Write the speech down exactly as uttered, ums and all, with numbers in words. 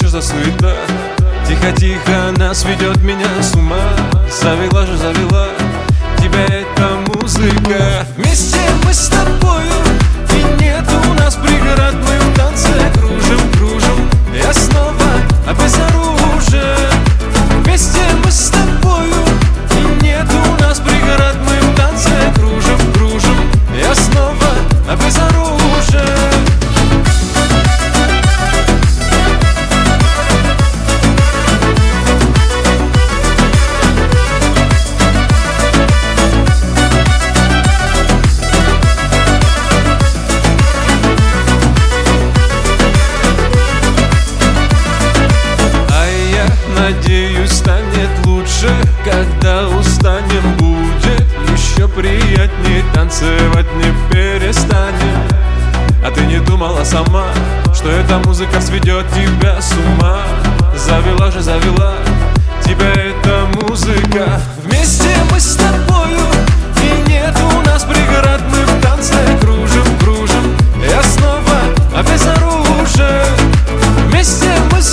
за суета? Тихо-тихо нас ведет меня с ума. Завела же, завела тебя эта музыка. Вместе мы с тобою, и нет у нас преград. Мы в танце кружим, кружим, я снова обезоружен. Вместе мы с тобою, и нет у нас преград. Мы в танце кружим, кружим, я снова обезоружен. Надеюсь, станет лучше, когда устанем. Будет еще приятнее, танцевать не перестанем. А ты не думала сама, что эта музыка сведет тебя с ума? Завела же, завела тебя эта музыка. Вместе мы с тобою, и нет у нас преград. Мы в танце кружим, кружим, я снова обезоружен. Вместе мы с